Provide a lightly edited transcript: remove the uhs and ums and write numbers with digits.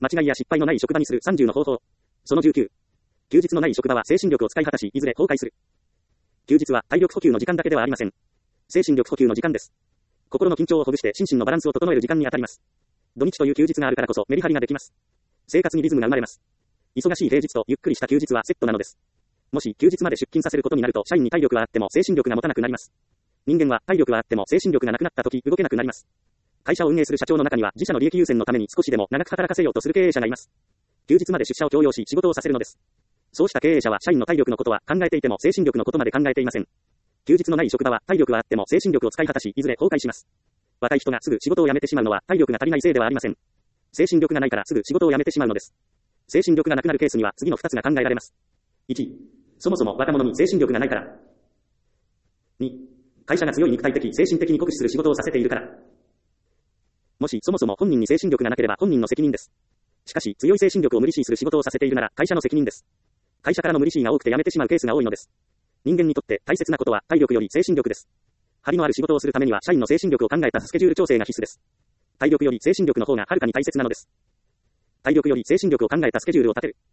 間違いや失敗のない職場にする30の方法。その19。休日のない職場は精神力を使い果たし、いずれ崩壊する。休日は体力補給の時間だけではありません。精神力補給の時間です。心の緊張をほぐして心身のバランスを整える時間にあたります。土日という休日があるからこそメリハリができます。生活にリズムが生まれます。忙しい平日とゆっくりした休日はセットなのです。もし休日まで出勤させることになると社員に体力はあっても精神力が持たなくなります。人間は体力はあっても精神力がなくなった時動けなくなります。会社を運営する社長の中には自社の利益優先のために少しでも長く働かせようとする経営者がいます。休日まで出社を強要し仕事をさせるのです。そうした経営者は社員の体力のことは考えていても精神力のことまで考えていません。休日のない職場は体力はあっても精神力を使い果たしいずれ崩壊します。若い人がすぐ仕事を辞めてしまうのは体力が足りないせいではありません。精神力がないからすぐ仕事を辞めてしまうのです。精神力がなくなるケースには次の2つが考えられます。1、そもそも若者に精神力がないから。2、会社が強い肉体的、精神的に酷使する仕事をさせているから。もしそもそも本人に精神力がなければ本人の責任です。しかし強い精神力を無理強いする仕事をさせているなら会社の責任です。会社からの無理強いが多くて辞めてしまうケースが多いのです。人間にとって大切なことは体力より精神力です。張りのある仕事をするためには社員の精神力を考えたスケジュール調整が必須です。体力より精神力の方がはるかに大切なのです。体力より精神力を考えたスケジュールを立てる。